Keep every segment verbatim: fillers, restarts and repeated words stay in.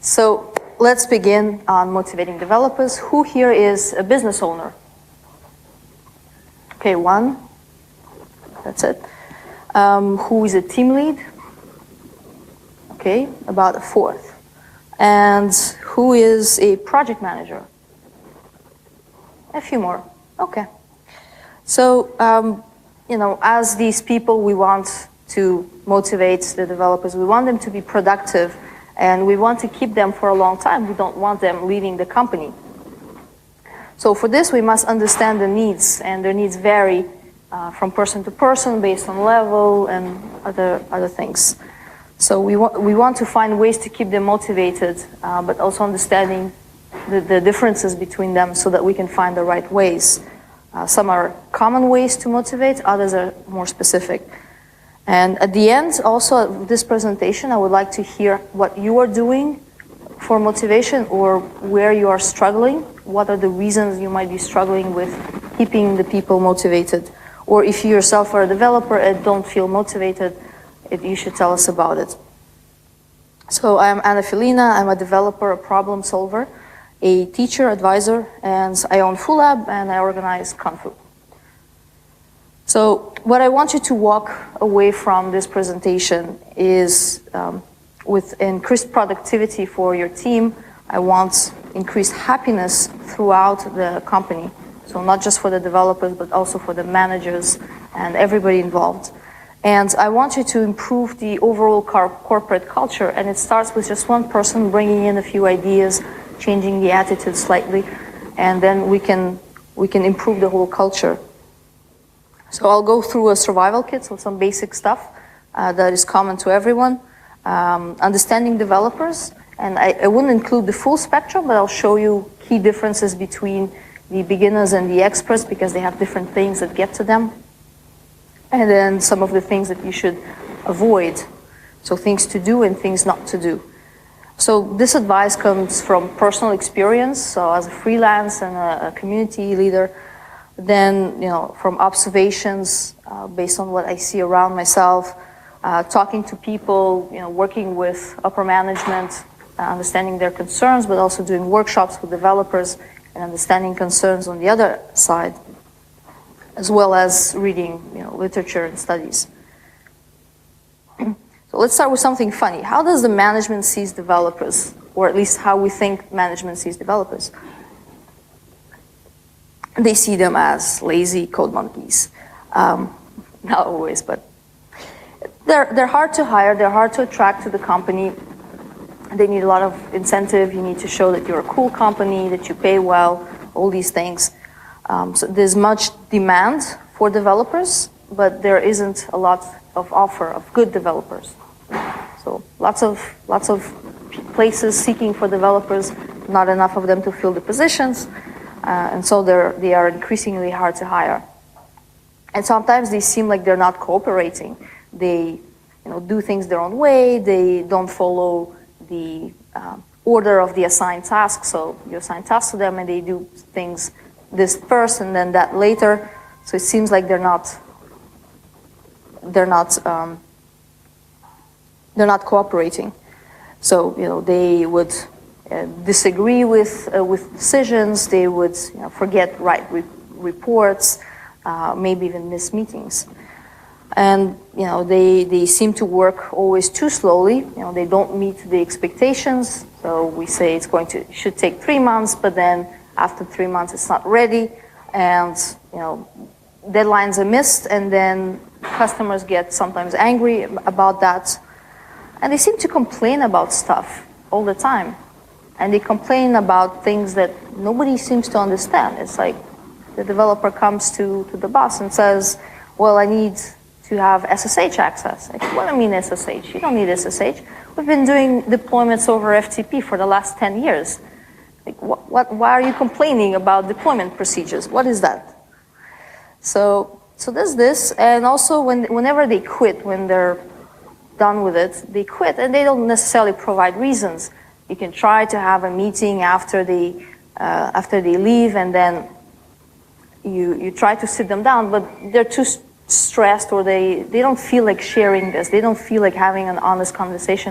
So let's begin on motivating developers. Who here is a business owner? Okay, one. That's it. Um, who is a team lead? Okay, about a fourth. And who is a project manager? A few more. Okay. So, um, you know, as these people, we want to motivate the developers. We want them to be productive, and we want to keep them for a long time. We don't want them leaving the company. So for this, we must understand the needs, and their needs vary uh, from person to person based on level and other other things. So we want we want to find ways to keep them motivated, uh, but also understanding the, the differences between them so that we can find the right ways. Uh, some are common ways to motivate, others are more specific. And at the end, also of this presentation, I would like to hear what you are doing for motivation or where you are struggling. What are the reasons you might be struggling with keeping the people motivated? Or if you yourself are a developer and don't feel motivated, it, you should tell us about it. So I'm Anna Filina. I'm a developer, a problem solver, a teacher, advisor, and I own FoolLab and I organize Confu. So what I want you to walk away from this presentation is um, with increased productivity for your team. I want increased happiness throughout the company. So not just for the developers, but also for the managers and everybody involved. And I want you to improve the overall car corporate culture. And it starts with just one person bringing in a few ideas, changing the attitude slightly, and then we can, we can improve the whole culture. So I'll go through a survival kit, so some basic stuff uh, that is common to everyone. Um, understanding developers, and I, I wouldn't include the full spectrum, but I'll show you key differences between the beginners and the experts because they have different things that get to them. And then some of the things that you should avoid. So things to do and things not to do. So this advice comes from personal experience. So as a freelance and a, a community leader, then, you know, from observations uh, based on what I see around myself, uh, talking to people, you know, working with upper management, uh, understanding their concerns, but also doing workshops with developers and understanding concerns on the other side, as well as reading, you know, literature and studies. So let's start with something funny. How does the management sees developers, or at least how we think management sees developers? They see them as lazy code monkeys. Um, not always, but they're, they're hard to hire, they're hard to attract to the company. They need a lot of incentive. You need to show that you're a cool company, that you pay well, all these things. Um, so there's much demand for developers, but there isn't a lot of offer of good developers. So lots of, lots of places seeking for developers, not enough of them to fill the positions. Uh, and so they're, they are increasingly hard to hire. And sometimes they seem like they're not cooperating. They, you know, do things their own way. They don't follow the uh, order of the assigned task. So you assign tasks to them and they do things this first and then that later. So it seems like they're not, they're not, um, they're not cooperating. So, you know, they would Uh, disagree with uh, with decisions. They would, you know, forget write re reports, uh, maybe even miss meetings, and you know they they seem to work always too slowly. You know, they don't meet the expectations. So we say it's going to should take three months, but then after three months it's not ready, and you know deadlines are missed, and then customers get sometimes angry about that, and they seem to complain about stuff all the time. And they complain about things that nobody seems to understand. It's like the developer comes to, to the boss and says, well, I need to have S S H access. Like, what do you mean S S H? You don't need S S H. We've been doing deployments over F T P for the last ten years. Like, what, what, why are you complaining about deployment procedures? What is that? So, so there's this. And also, when, whenever they quit, when they're done with it, they quit. And they don't necessarily provide reasons. You can try to have a meeting after they, uh, after they leave, and then you, you try to sit them down, but they're too stressed or they, they don't feel like sharing this. They don't feel like having an honest conversation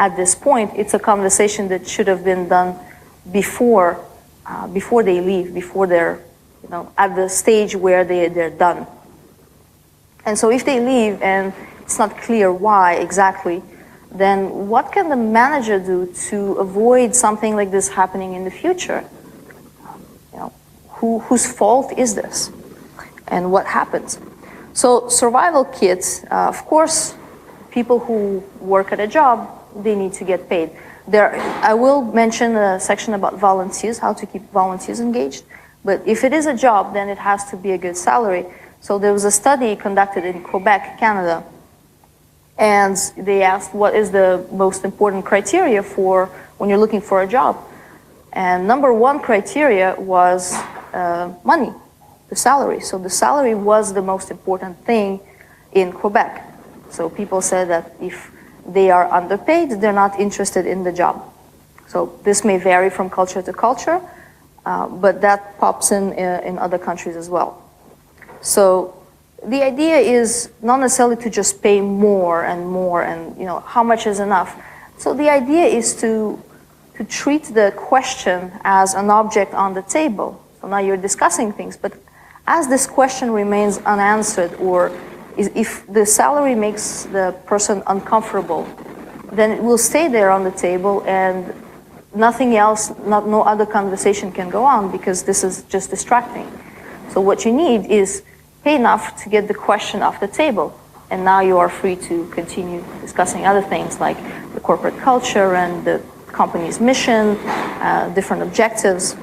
at this point. It's a conversation that should have been done before, uh, before they leave, before they're, you know, at the stage where they, they're done. And so if they leave and it's not clear why exactly, then what can the manager do to avoid something like this happening in the future? You know, who, whose fault is this? And what happens? So survival kits, uh, of course, people who work at a job, they need to get paid. There, I will mention a section about volunteers, how to keep volunteers engaged. But if it is a job, then it has to be a good salary. So there was a study conducted in Quebec, Canada, and they asked what is the most important criteria for when you're looking for a job. And number one criteria was uh, money, the salary. So the salary was the most important thing in Quebec. So people said that if they are underpaid, they're not interested in the job. So this may vary from culture to culture, uh, but that pops in uh, in other countries as well. So the idea is not necessarily to just pay more and more and, you know, how much is enough. So the idea is to, to treat the question as an object on the table. So now you're discussing things, but as this question remains unanswered, or if the salary makes the person uncomfortable, then it will stay there on the table and nothing else, not, no other conversation can go on because this is just distracting. So what you need is pay enough to get the question off the table. And now you are free to continue discussing other things like the corporate culture and the company's mission, uh, different objectives,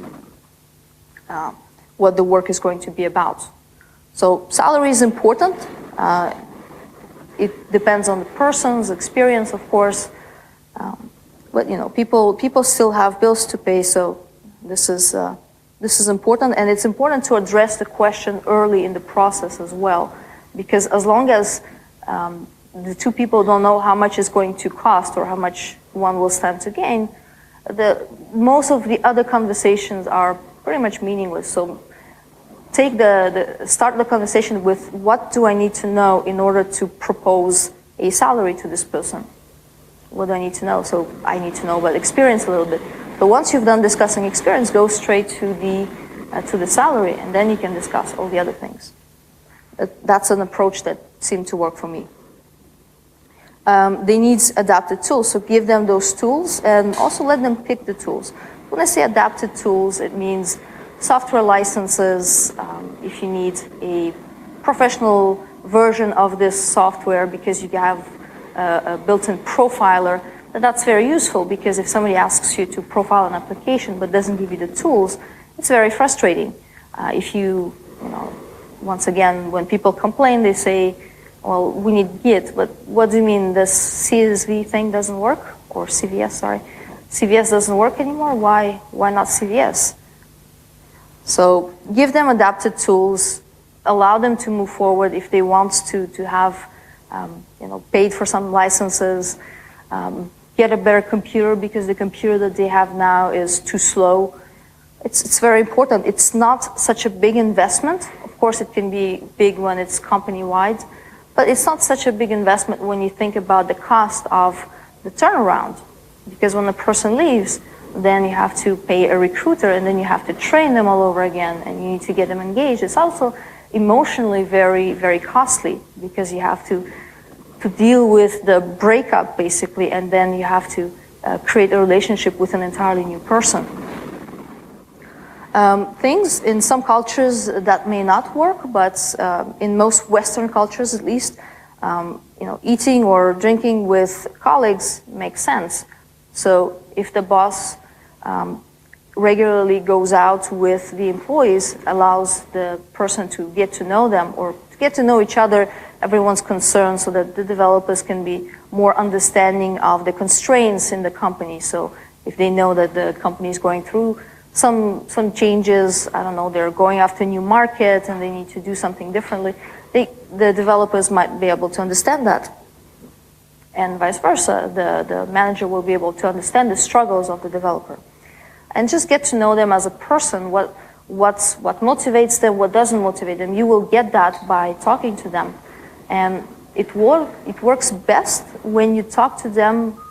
uh, what the work is going to be about. So salary is important. Uh, it depends on the person's experience, of course. Um, but you know, people people still have bills to pay, so this is uh, this is important, and it's important to address the question early in the process as well, because as long as um, the two people don't know how much it's going to cost or how much one will stand to gain, the most of the other conversations are pretty much meaningless. So take the, the start the conversation with what do I need to know in order to propose a salary to this person? What do I need to know? So I need to know about experience a little bit. But once you've done discussing experience, go straight to the uh, to the salary, and then you can discuss all the other things. That, that's an approach that seemed to work for me. Um, they need adapted tools, so give them those tools, and also let them pick the tools. When I say adapted tools, it means software licenses, um, if you need a professional version of this software because you have a, a built-in profiler, that's very useful, because if somebody asks you to profile an application but doesn't give you the tools, it's very frustrating. Uh, if you, you know, once again, when people complain, they say, well, we need Git, but what do you mean this C S V thing doesn't work? Or C V S, sorry. C V S doesn't work anymore? Why, why not C V S? So give them adapted tools, allow them to move forward if they want to, to have um, you know, paid for some licenses, um, get a better computer because the computer that they have now is too slow. It's, it's very important. It's not such a big investment. Of course, it can be big when it's company-wide, but it's not such a big investment when you think about the cost of the turnaround. Because when a person leaves, then you have to pay a recruiter, and then you have to train them all over again, and you need to get them engaged. It's also emotionally very, very costly, because you have to, to deal with the breakup, basically, and then you have to uh, create a relationship with an entirely new person. Um, things in some cultures that may not work, but uh, in most Western cultures at least, um, you know, eating or drinking with colleagues makes sense. So if the boss um, regularly goes out with the employees, allows the person to get to know them or to get to know each other, everyone's concerned, so that the developers can be more understanding of the constraints in the company. So if they know that the company is going through some some changes, I don't know, they're going after a new market and they need to do something differently, they, the developers might be able to understand that. And vice versa, the, the manager will be able to understand the struggles of the developer. And just get to know them as a person, what, what's, what motivates them, what doesn't motivate them. You will get that by talking to them. And it, work, it works best when you talk to them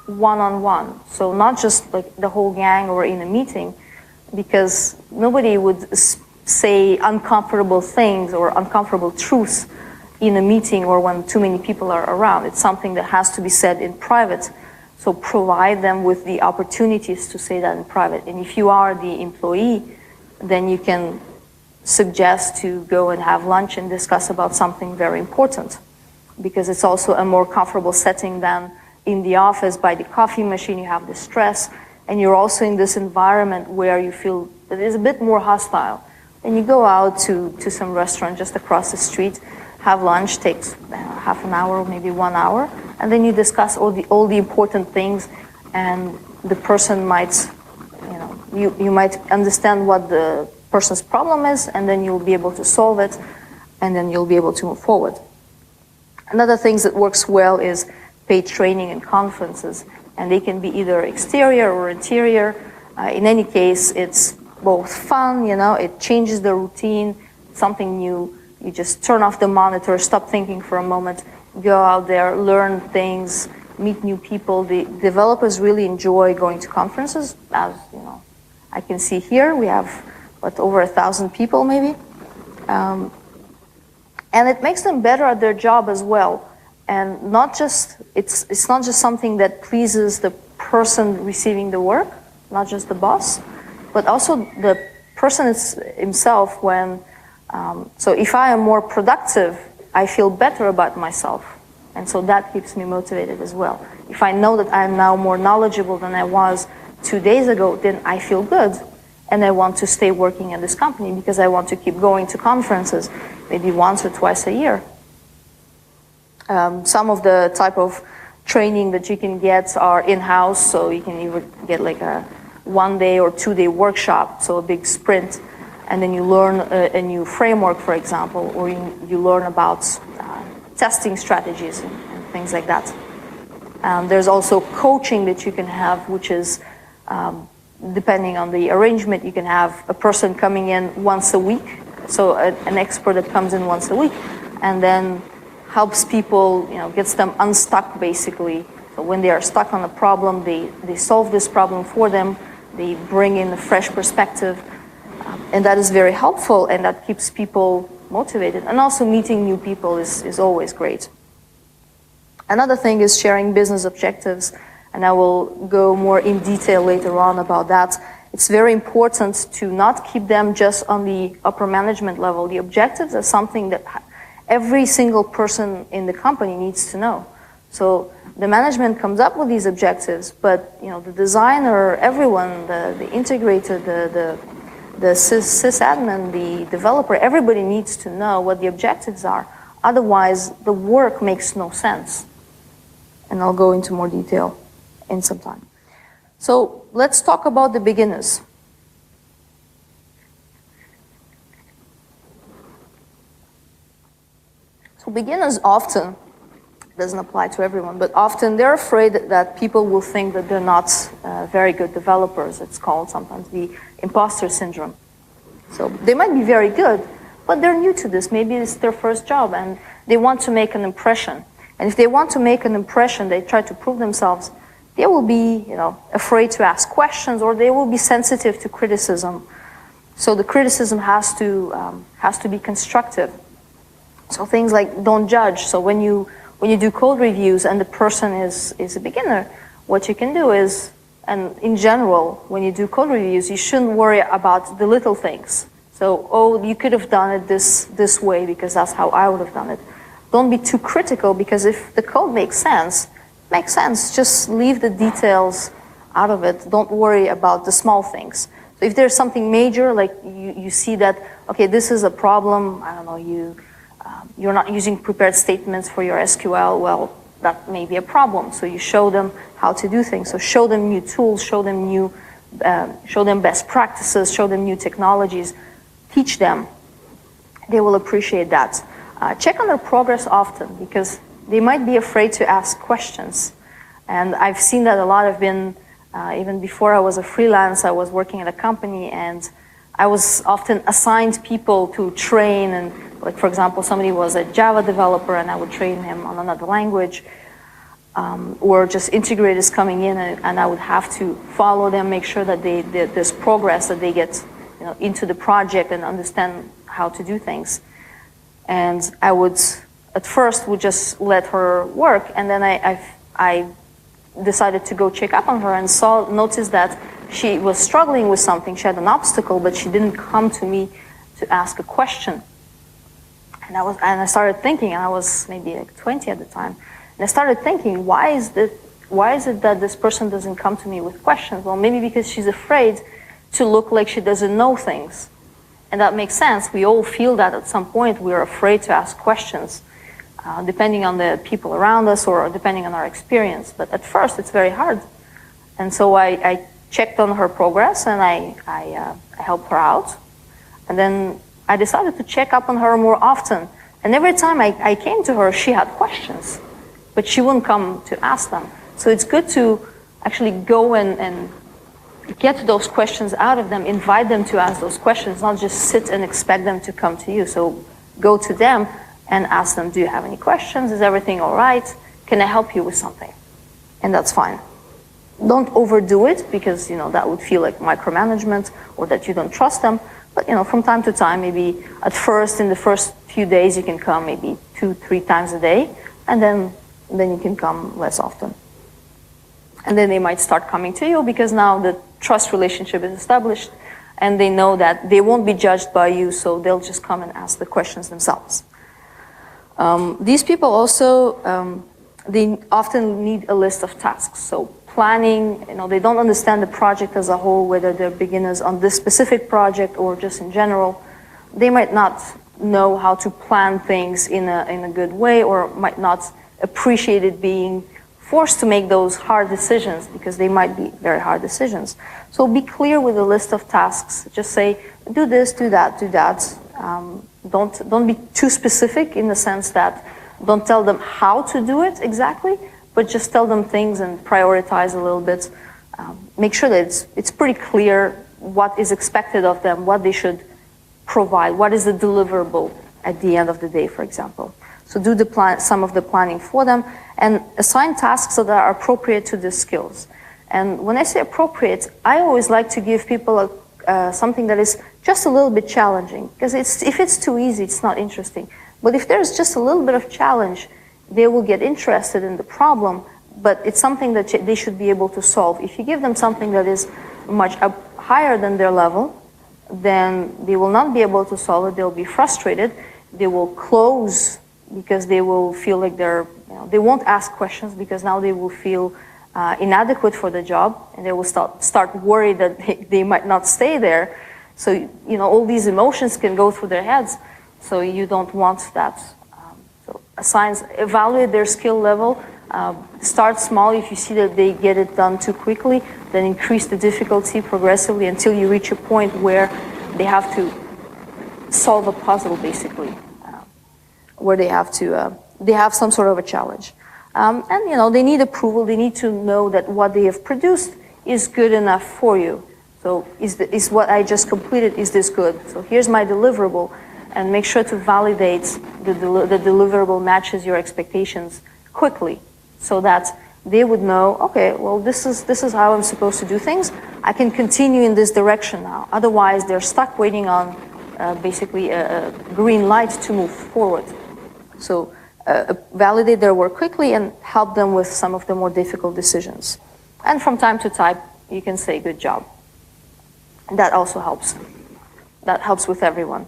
one-on-one. So not just like the whole gang or in a meeting, because nobody would say uncomfortable things or uncomfortable truths in a meeting or when too many people are around. It's something that has to be said in private. So provide them with the opportunities to say that in private. And if you are the employee, then you can suggest to go and have lunch and discuss about something very important, because it's also a more comfortable setting than in the office by the coffee machine. You have the stress, and you're also in this environment where you feel that it's a bit more hostile. And you go out to, to some restaurant just across the street, have lunch, takes uh, half an hour, maybe one hour, and then you discuss all the all the important things, and the person might, you know, you, you might understand what the person's problem is, and then you'll be able to solve it, and then you'll be able to move forward. Another thing that works well is paid training and conferences, and they can be either exterior or interior. Uh, in any case, it's both fun, you know, it changes the routine, something new. You just turn off the monitor, stop thinking for a moment, go out there, learn things, meet new people. The developers really enjoy going to conferences, as you know, I can see here we have what, over a thousand people maybe. Um, and it makes them better at their job as well. And not just, it's, it's not just something that pleases the person receiving the work, not just the boss, but also the person himself when, um, so if I am more productive, I feel better about myself. And so that keeps me motivated as well. If I know that I'm now more knowledgeable than I was two days ago, then I feel good. And I want to stay working at this company because I want to keep going to conferences, maybe once or twice a year. Um, some of the type of training that you can get are in-house, so you can either get like a one-day or two-day workshop, so a big sprint, and then you learn a, a new framework, for example, or you, you learn about uh, testing strategies and, and things like that. Um, there's also coaching that you can have, which is um, depending on the arrangement, you can have a person coming in once a week, so a, an expert that comes in once a week, and then helps people, you know, gets them unstuck basically. So when they are stuck on a problem, they, they solve this problem for them, they bring in a fresh perspective, um, and that is very helpful, and that keeps people motivated. And also meeting new people is, is always great. Another thing is sharing business objectives, and I will go more in detail later on about that. It's very important to not keep them just on the upper management level. The objectives are something that every single person in the company needs to know. So the management comes up with these objectives, but you know, the designer, everyone, the, the integrator, the, the, the sys, sysadmin, the developer, everybody needs to know what the objectives are. Otherwise, the work makes no sense. And I'll go into more detail in some time. So let's talk about the beginners. So beginners often, doesn't apply to everyone, but often they're afraid that people will think that they're not uh, very good developers. It's called sometimes the imposter syndrome. So they might be very good, but they're new to this. Maybe it's their first job and they want to make an impression. And if they want to make an impression, they try to prove themselves, they will be, you know, afraid to ask questions, or they will be sensitive to criticism. So the criticism has to, um, has to be constructive. So things like don't judge. So when you when you do code reviews and the person is is a beginner, what you can do is, and in general, when you do code reviews, you shouldn't worry about the little things. So, oh, you could have done it this this way because that's how I would have done it. Don't be too critical, because if the code makes sense, makes sense. Just leave the details out of it. Don't worry about the small things. So if there's something major, like you, you see that, okay, this is a problem, I don't know, you Um, you're not using prepared statements for your S Q L, well, that may be a problem. So you show them how to do things. So show them new tools, show them new, uh, show them best practices, show them new technologies, teach them. They will appreciate that. Uh, check on their progress often, because they might be afraid to ask questions. And I've seen that a lot. I've been, uh, even before I was a freelance, I was working at a company, and I was often assigned people to train. And like, for example, somebody was a Java developer and I would train him on another language. um, or just integrators coming in, and, and I would have to follow them, make sure that they, that there's progress, that they get, you know, into the project and understand how to do things. And I would, at first, would just let her work, and then I, I, I decided to go check up on her and saw, noticed that she was struggling with something. She had an obstacle, but she didn't come to me to ask a question. And I was, and I started thinking, and I was maybe like twenty at the time, and I started thinking, why is this, why is it that this person doesn't come to me with questions? Well, maybe because she's afraid to look like she doesn't know things. And that makes sense. We all feel that at some point. We're afraid to ask questions, uh, depending on the people around us or depending on our experience. But at first, it's very hard. And so I, I checked on her progress, and I, I, uh, I helped her out. And then I decided to check up on her more often. And every time I, I came to her, she had questions, but she wouldn't come to ask them. So it's good to actually go and, and get those questions out of them, invite them to ask those questions, not just sit and expect them to come to you. So go to them and ask them, do you have any questions? Is everything all right? Can I help you with something? And that's fine. Don't overdo it, because, you know, that would feel like micromanagement or that you don't trust them. But, you know, from time to time, maybe at first, in the first few days, you can come maybe two, three times a day, and then, then you can come less often. And then they might start coming to you, because now the trust relationship is established, and they know that they won't be judged by you, so they'll just come and ask the questions themselves. Um, these people also, um, they often need a list of tasks. So planning, you know, they don't understand the project as a whole, whether they're beginners on this specific project or just in general. They might not know how to plan things in a, in a good way, or might not appreciate it being forced to make those hard decisions, because they might be very hard decisions. So be clear with a list of tasks. Just say, do this, do that, do that. Um, don't, don't be too specific, in the sense that don't tell them how to do it exactly, but just tell them things and prioritize a little bit. Um, make sure that it's, it's pretty clear what is expected of them, what they should provide, what is the deliverable at the end of the day, for example. So do the plan, some of the planning for them, and assign tasks that are appropriate to the skills. And when I say appropriate, I always like to give people a, uh, something that is just a little bit challenging, because it's, if it's too easy, it's not interesting. But if there's just a little bit of challenge, they will get interested in the problem, but it's something that they should be able to solve. If you give them something that is much up higher than their level, then they will not be able to solve it. They'll be frustrated. They will close, because they will feel like they're, you know, they won't ask questions, because now they will feel uh, inadequate for the job, and they will start, start worried that they, they might not stay there. So, you know, all these emotions can go through their heads, so you don't want that. Um, so assign, evaluate their skill level, uh, start small. If you see that they get it done too quickly, then increase the difficulty progressively until you reach a point where they have to solve a puzzle, basically. Where they have to, uh, they have some sort of a challenge. Um, and, you know, they need approval. They need to know that what they have produced is good enough for you. So is, the, is what I just completed, is this good? So here's my deliverable, and make sure to validate the, del the deliverable matches your expectations quickly, so that they would know, okay, well, this is, this is how I'm supposed to do things. I can continue in this direction now. Otherwise, they're stuck waiting on uh, basically a, a green light to move forward. So uh, validate their work quickly and help them with some of the more difficult decisions. And from time to time, you can say, good job. And that also helps. That helps with everyone.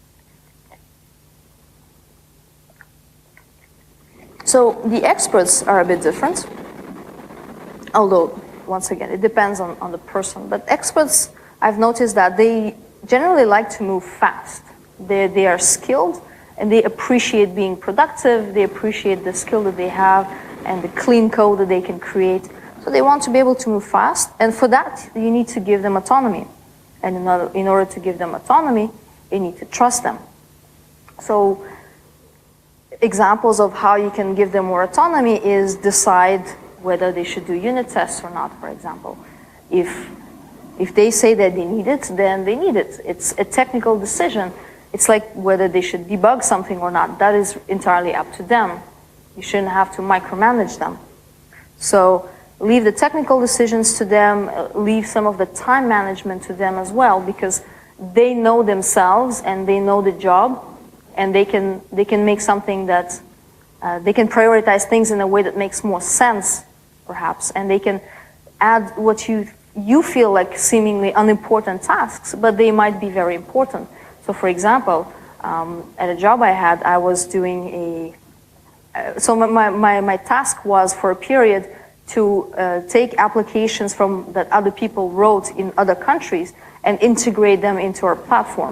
So the experts are a bit different. Although, once again, it depends on, on the person. But experts, I've noticed that they generally like to move fast. They, they are skilled, and they appreciate being productive. They appreciate the skill that they have and the clean code that they can create. So they want to be able to move fast. And for that, you need to give them autonomy. And in order, in order to give them autonomy, you need to trust them. So examples of how you can give them more autonomy is decide whether they should do unit tests or not, for example. If, if they say that they need it, then they need it. It's a technical decision. It's like whether they should debug something or not. That is entirely up to them. You shouldn't have to micromanage them. So leave the technical decisions to them, leave some of the time management to them as well, because they know themselves and they know the job, and they can they can make something that uh, they can prioritize things in a way that makes more sense, perhaps, and they can add what you you feel like seemingly unimportant tasks, but they might be very important. So, for example, um, at a job I had, I was doing a uh, so my, my my task was for a period to uh, take applications from that other people wrote in other countries and integrate them into our platform.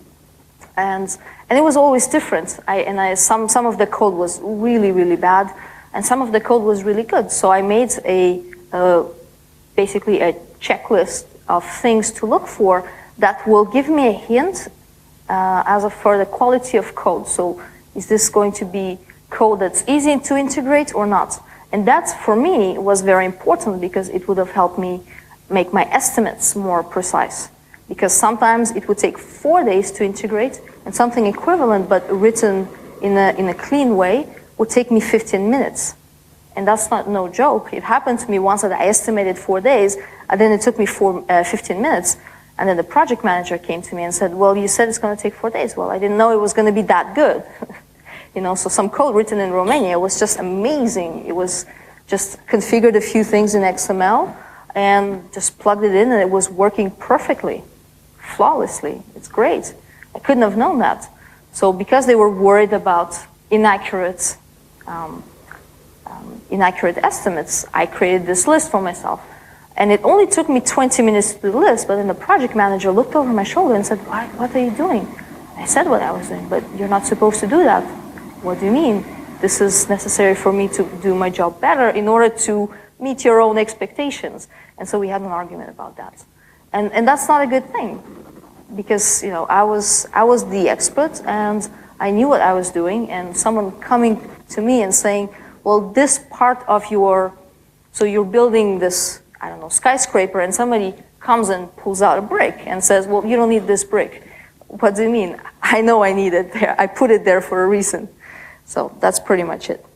And and it was always different. I and I some some of the code was really really bad, and some of the code was really good. So I made a uh, basically a checklist of things to look for that will give me a hint uh, as of for the quality of code. So is this going to be code that's easy to integrate or not? And that, for me, was very important because it would have helped me make my estimates more precise. Because sometimes it would take four days to integrate, and something equivalent but written in a, in a clean way would take me fifteen minutes. And that's not no joke. It happened to me once that I estimated four days, and then it took me four, uh, fifteen minutes. And then the project manager came to me and said, well, you said it's going to take four days. Well, I didn't know it was going to be that good. You know, so some code written in Romania was just amazing. It was just configured a few things in X M L and just plugged it in, and it was working perfectly, flawlessly. It's great. I couldn't have known that. So because they were worried about inaccurate, um, um, inaccurate estimates, I created this list for myself. And it only took me twenty minutes to do the list, but then the project manager looked over my shoulder and said, "What, what are you doing?" I said what I was doing, but you're not supposed to do that. What do you mean? This is necessary for me to do my job better in order to meet your own expectations. And so we had an argument about that. And and that's not a good thing, because you know I was I was the expert and I knew what I was doing, and someone coming to me and saying, well, this part of your, so you're building this, I don't know, skyscraper, and somebody comes and pulls out a brick and says, well, you don't need this brick. What do you mean? I know I need it there. I put it there for a reason. So that's pretty much it.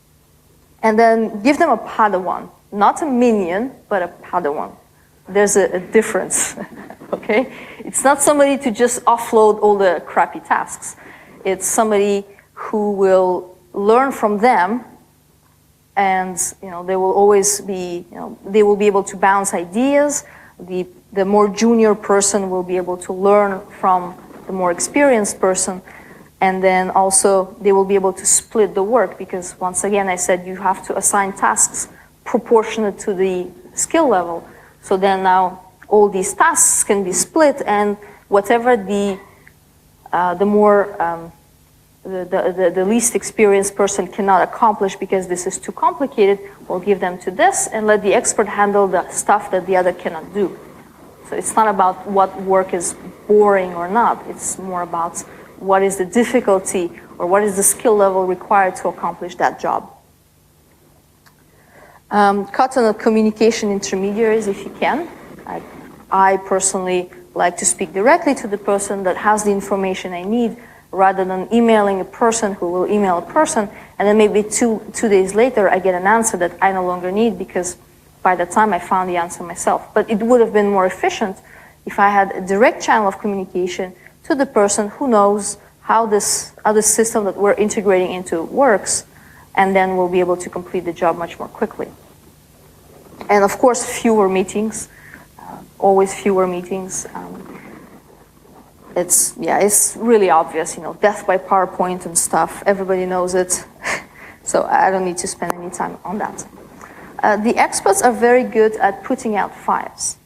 And then give them a Padawan, not a minion, but a Padawan. There's a, a difference, okay? It's not somebody to just offload all the crappy tasks. It's somebody who will learn from them, and you know they will always be, you know, they will be able to bounce ideas. The the more junior person will be able to learn from the more experienced person. And then also they will be able to split the work, because once again I said you have to assign tasks proportionate to the skill level. So then now all these tasks can be split, and whatever the uh, the more um, the, the, the least experienced person cannot accomplish because this is too complicated, we'll give them to this and let the expert handle the stuff that the other cannot do. So it's not about what work is boring or not, it's more about what is the difficulty or what is the skill level required to accomplish that job. Um, cut on the communication intermediaries if you can. I, I personally like to speak directly to the person that has the information I need, rather than emailing a person who will email a person, and then maybe two, two days later I get an answer that I no longer need because by the time I found the answer myself. But it would have been more efficient if I had a direct channel of communication to the person who knows how this other system that we're integrating into works, and then we'll be able to complete the job much more quickly. And of course, fewer meetings, uh, always fewer meetings. Um, it's, yeah, it's really obvious, you know, death by PowerPoint and stuff, everybody knows it, so I don't need to spend any time on that. Uh, the experts are very good at putting out fires.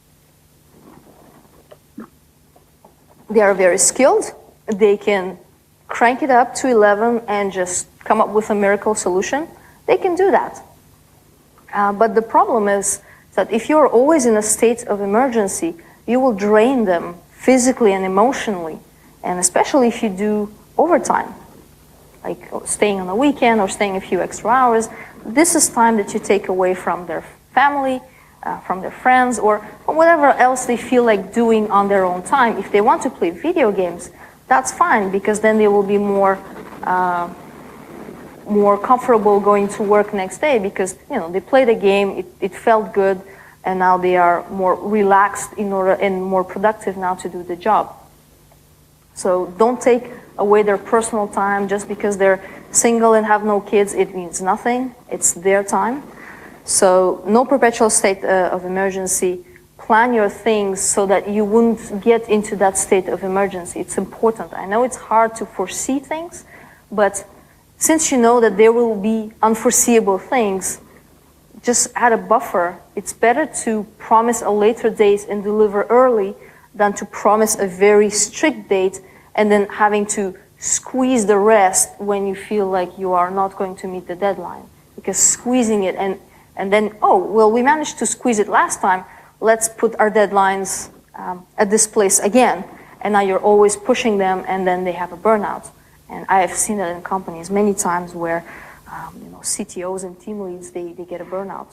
They are very skilled. They can crank it up to eleven and just come up with a miracle solution. They can do that. Uh, but the problem is that if you're always in a state of emergency, you will drain them physically and emotionally, and especially if you do overtime, like staying on the weekend or staying a few extra hours. This is time that you take away from their family, Uh, from their friends, or from whatever else they feel like doing on their own time. If they want to play video games, that's fine, because then they will be more uh, more comfortable going to work next day because, you know, they played a game, it, it felt good, and now they are more relaxed in order and more productive now to do the job. So don't take away their personal time just because they're single and have no kids. It means nothing. It's their time. So no perpetual state uh, of emergency. Plan your things so that you wouldn't get into that state of emergency. It's important. I know it's hard to foresee things, but since you know that there will be unforeseeable things, just add a buffer. It's better to promise a later date and deliver early than to promise a very strict date and then having to squeeze the rest when you feel like you are not going to meet the deadline. Because squeezing it and, and then, oh, well, we managed to squeeze it last time, let's put our deadlines um, at this place again. And now you're always pushing them and then they have a burnout. And I have seen that in companies many times where um, you know, C T Os and team leads, they, they get a burnout.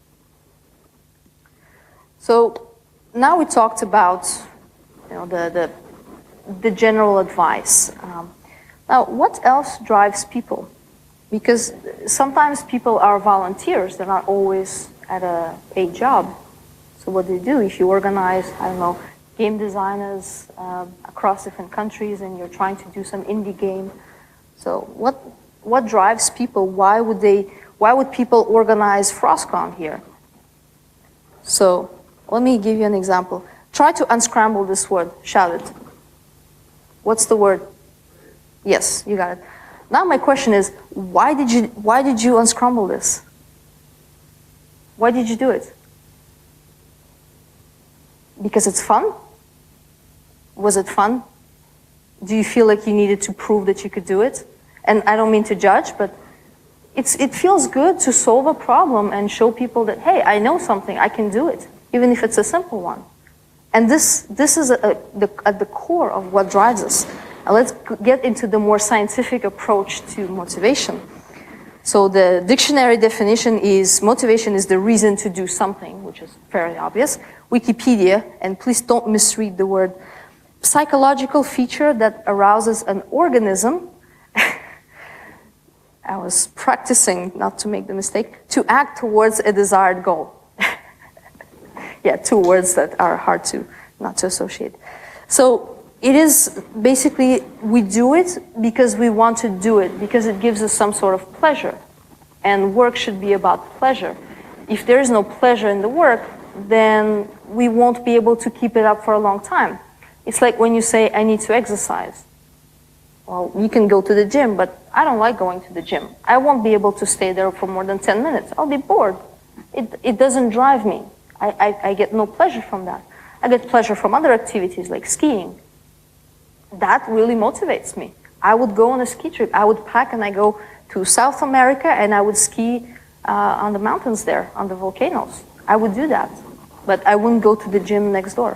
So now we talked about you know, the, the, the general advice. Um, now, what else drives people? Because sometimes people are volunteers. They're not always at a paid job. So what do you do if you organize, I don't know, game designers uh, across different countries and you're trying to do some indie game? So what what drives people? Why would they? Why would people organize Frostcon here? So let me give you an example. Try to unscramble this word. Shout it. What's the word? Yes, you got it. Now my question is, why did you why did you unscramble this? Why did you do it? Because it's fun? Was it fun? Do you feel like you needed to prove that you could do it? And I don't mean to judge, but it's, it feels good to solve a problem and show people that, hey, I know something, I can do it, even if it's a simple one. And this, this is a, a, the, at the core of what drives us. Now let's get into the more scientific approach to motivation. So the dictionary definition is motivation is the reason to do something, which is fairly obvious. Wikipedia, and please don't misread the word, psychological feature that arouses an organism, I was practicing not to make the mistake, to act towards a desired goal. Yeah, two words that are hard to not to associate. So it is basically, we do it because we want to do it, because it gives us some sort of pleasure. And work should be about pleasure. If there is no pleasure in the work, then we won't be able to keep it up for a long time. It's like when you say, I need to exercise. Well, you can go to the gym, but I don't like going to the gym. I won't be able to stay there for more than ten minutes. I'll be bored. It, it doesn't drive me. I, I, I get no pleasure from that. I get pleasure from other activities like skiing. That really motivates me. I would go on a ski trip. I would pack and I go to South America and I would ski uh, on the mountains there, on the volcanoes. I would do that, but I wouldn't go to the gym next door.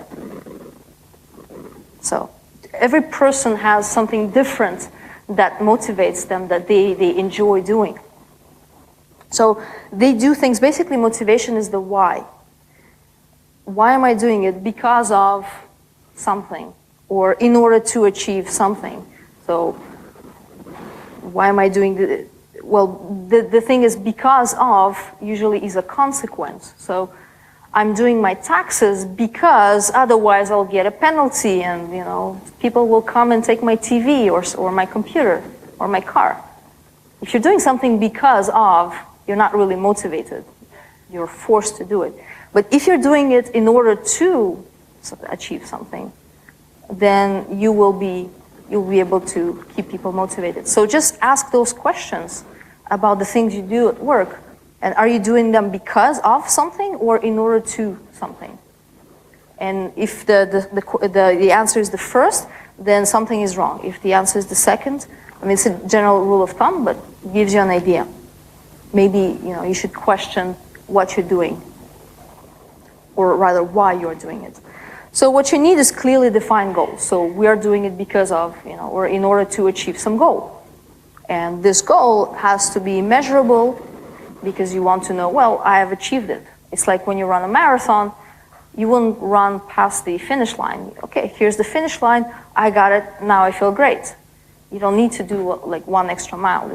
So every person has something different that motivates them, that they, they enjoy doing. So they do things, basically motivation is the why. Why am I doing it? Because of something, or in order to achieve something. So why am I doing it? Well, the, the thing is because of usually is a consequence. So I'm doing my taxes because otherwise I'll get a penalty and, you know, people will come and take my T V or, or my computer or my car. If you're doing something because of, you're not really motivated. You're forced to do it. But if you're doing it in order to achieve something, then you will be, you'll be able to keep people motivated. So just ask those questions about the things you do at work. And are you doing them because of something or in order to something? And if the, the, the, the, the answer is the first, then something is wrong. If the answer is the second, I mean, it's a general rule of thumb, but it gives you an idea. Maybe, you know, you should question what you're doing, or rather why you're doing it. So what you need is clearly defined goals. So we are doing it because of, you know, or in order to achieve some goal. And this goal has to be measurable because you want to know, well, I have achieved it. It's like when you run a marathon, you wouldn't run past the finish line. Okay, here's the finish line, I got it, now I feel great. You don't need to do like one extra mile. There's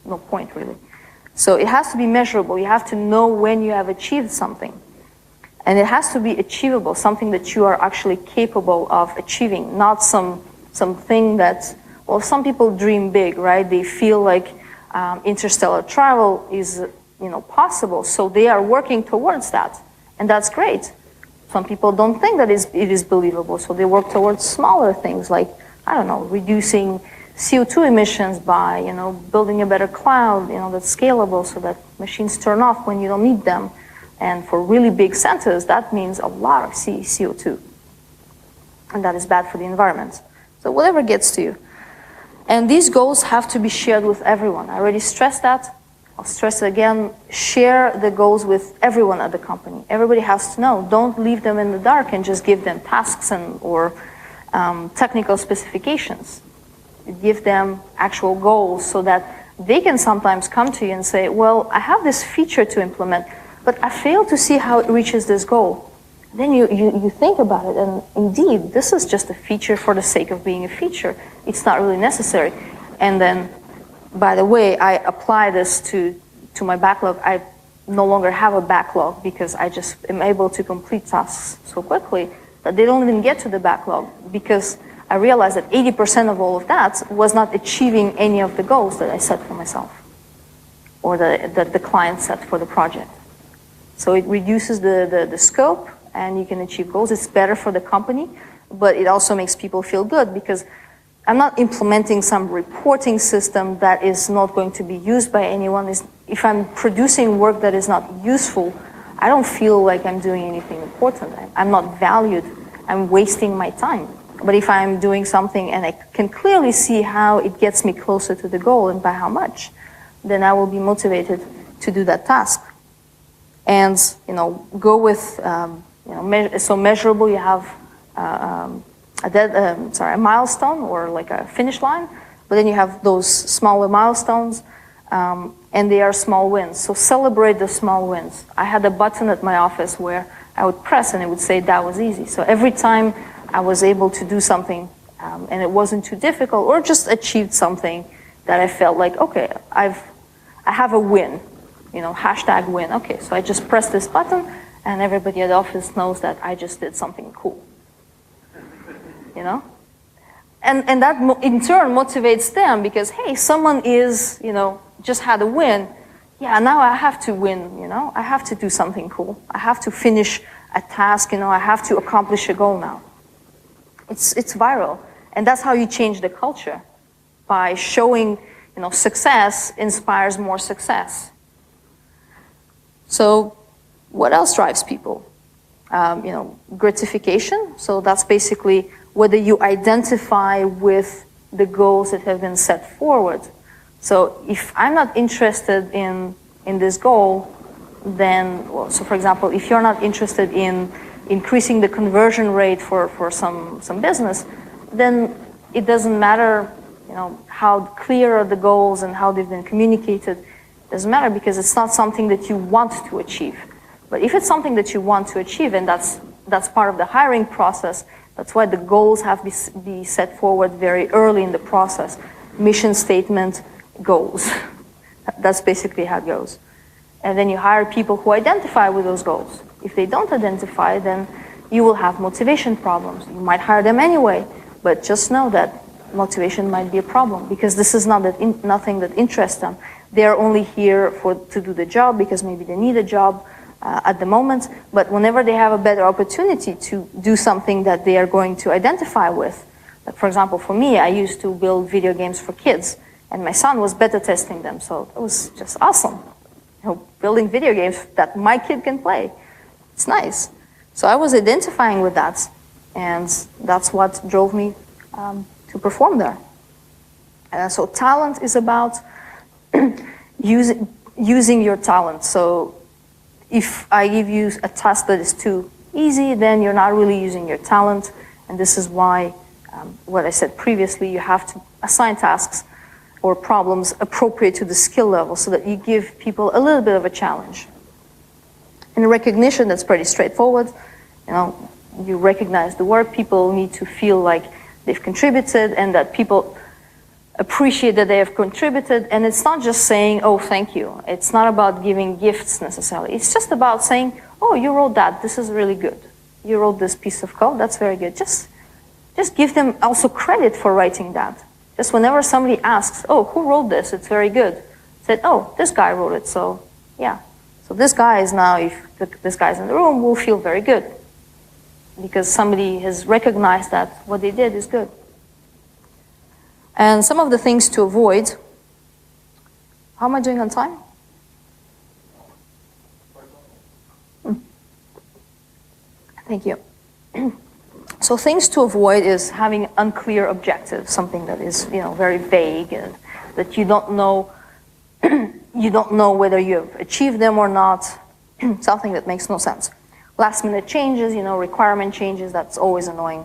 no point really. So it has to be measurable. You have to know when you have achieved something. And it has to be achievable, something that you are actually capable of achieving, not some something that, well, some people dream big, right? They feel like um, interstellar travel is, you know, possible, so they are working towards that, and that's great. Some people don't think that it is believable, so they work towards smaller things like, I don't know, reducing C O two emissions by, you know, building a better cloud, you know, that's scalable so that machines turn off when you don't need them. And for really big centers, that means a lot of C O two. And that is bad for the environment. So whatever gets to you. And these goals have to be shared with everyone. I already stressed that. I'll stress it again. Share the goals with everyone at the company. Everybody has to know. Don't leave them in the dark and just give them tasks and or um, technical specifications. Give them actual goals so that they can sometimes come to you and say, well, I have this feature to implement, but I fail to see how it reaches this goal. Then you, you, you think about it, and indeed, this is just a feature for the sake of being a feature. It's not really necessary. And then, by the way, I apply this to, to my backlog. I no longer have a backlog because I just am able to complete tasks so quickly that they don't even get to the backlog, because I realized that eighty percent of all of that was not achieving any of the goals that I set for myself or that the, the client set for the project. So it reduces the, the, the scope, and you can achieve goals. It's better for the company, but it also makes people feel good, because I'm not implementing some reporting system that is not going to be used by anyone. If I'm producing work that is not useful, I don't feel like I'm doing anything important. I'm not valued. I'm wasting my time. But if I'm doing something and I can clearly see how it gets me closer to the goal and by how much, then I will be motivated to do that task. And, you know, go with, um, you know, me so measurable. You have uh, um, a dead, um, sorry, a milestone or like a finish line, but then you have those smaller milestones, um, and they are small wins. So celebrate the small wins. I had a button at my office where I would press and it would say that was easy. So every time I was able to do something um, and it wasn't too difficult, or just achieved something that I felt like, okay, I've, I have a win. You know, hashtag win. Okay, so I just press this button and everybody at the office knows that I just did something cool. You know? And, and that in turn motivates them, because, hey, someone is, you know, just had a win. Yeah, now I have to win, you know? I have to do something cool. I have to finish a task, you know? I have to accomplish a goal now. It's, it's viral. And that's how you change the culture. By showing, you know, success inspires more success. So what else drives people? Um, you know, gratification. So that's basically whether you identify with the goals that have been set forward. So if I'm not interested in, in this goal, then, well, so for example, if you're not interested in increasing the conversion rate for, for some, some business, then it doesn't matter, you know, how clear are the goals and how they've been communicated. It doesn't matter, because it's not something that you want to achieve. But if it's something that you want to achieve, and that's, that's part of the hiring process, that's why the goals have to be, be set forward very early in the process. Mission statement, goals. That's basically how it goes. And then you hire people who identify with those goals. If they don't identify, then you will have motivation problems. You might hire them anyway, but just know that motivation might be a problem, because this is not that in, nothing that interests them. They're only here for, to do the job because maybe they need a job uh, at the moment, but whenever they have a better opportunity to do something that they are going to identify with, like for example, for me, I used to build video games for kids, and my son was beta testing them, so it was just awesome. You know, building video games that my kid can play. It's nice. So I was identifying with that, and that's what drove me um, to perform there. Uh, so talent is about using, using your talent. So if I give you a task that is too easy, then you're not really using your talent. And this is why, um, what I said previously, you have to assign tasks or problems appropriate to the skill level so that you give people a little bit of a challenge. And recognition, that's pretty straightforward. You know, you recognize the work. People need to feel like they've contributed, and that people appreciate that they have contributed. And it's not just saying, oh, thank you. It's not about giving gifts necessarily. It's just about saying, oh, you wrote that. This is really good. You wrote this piece of code. That's very good. Just, just give them also credit for writing that. Just whenever somebody asks, oh, who wrote this? It's very good. Said, oh, this guy wrote it. So, yeah. So this guy is now, if this guy's in the room, will feel very good because somebody has recognized that what they did is good. And some of the things to avoid. How am I doing on time? Hmm. Thank you. So things to avoid is having unclear objectives, something that is, you know, very vague and that you don't know, you don't know whether you have achieved them or not, something that makes no sense. Last minute changes, you know, requirement changes, that's always annoying.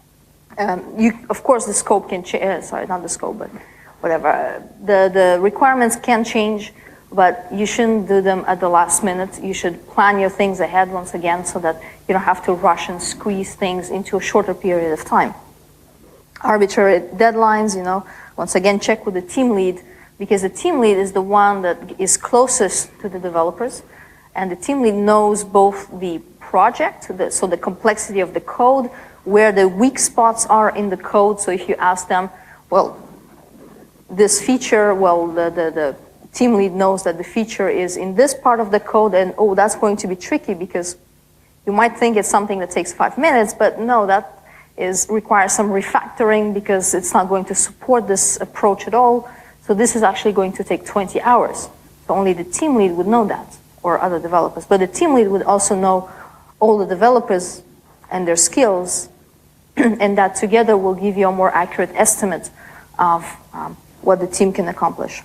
Um, you, of course, the scope can change, uh, sorry, not the scope, but whatever. The, the requirements can change, but you shouldn't do them at the last minute. You should plan your things ahead once again so that you don't have to rush and squeeze things into a shorter period of time. Arbitrary deadlines, you know, once again, check with the team lead because the team lead is the one that is closest to the developers, and the team lead knows both the project, the, so the complexity of the code, where the weak spots are in the code. So if you ask them, well, this feature, well, the, the, the team lead knows that the feature is in this part of the code, and oh, that's going to be tricky because you might think it's something that takes five minutes, but no, that is requires some refactoring because it's not going to support this approach at all. So this is actually going to take twenty hours. So only the team lead would know that, or other developers. But the team lead would also know all the developers and their skills, and that together will give you a more accurate estimate of um, what the team can accomplish.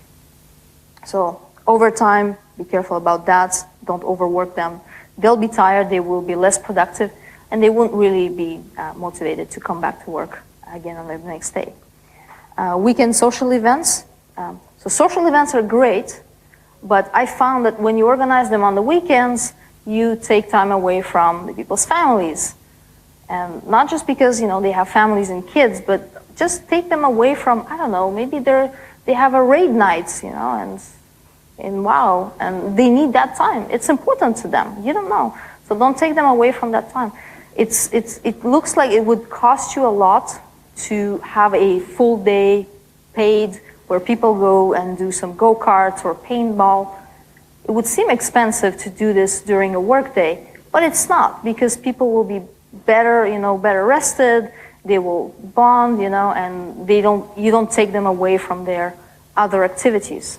So overtime, be careful about that. Don't overwork them. They'll be tired, they will be less productive, and they won't really be uh, motivated to come back to work again on the next day. Uh, weekend social events. Um, so social events are great, but I found that when you organize them on the weekends, you take time away from the people's families. And not just because, you know, they have families and kids, but just take them away from, I don't know, maybe they're, they have a raid nights, you know, and, and wow, and they need that time. It's important to them. You don't know. So don't take them away from that time. It's, it's, it looks like it would cost you a lot to have a full day paid where people go and do some go-karts or paintball. It would seem expensive to do this during a workday, but it's not, because people will be better, you know, better rested, they will bond, you know, and they don't, you don't take them away from their other activities.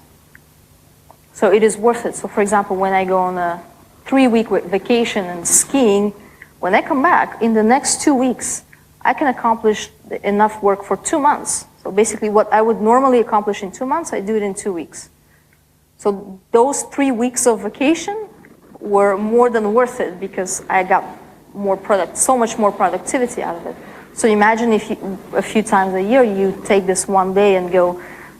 So it is worth it. So for example, when I go on a three-week vacation and skiing, when I come back, in the next two weeks, I can accomplish enough work for two months. So basically what I would normally accomplish in two months, I do it in two weeks. So those three weeks of vacation were more than worth it because I got more product, so much more productivity out of it. So imagine if you, a few times a year you take this one day and go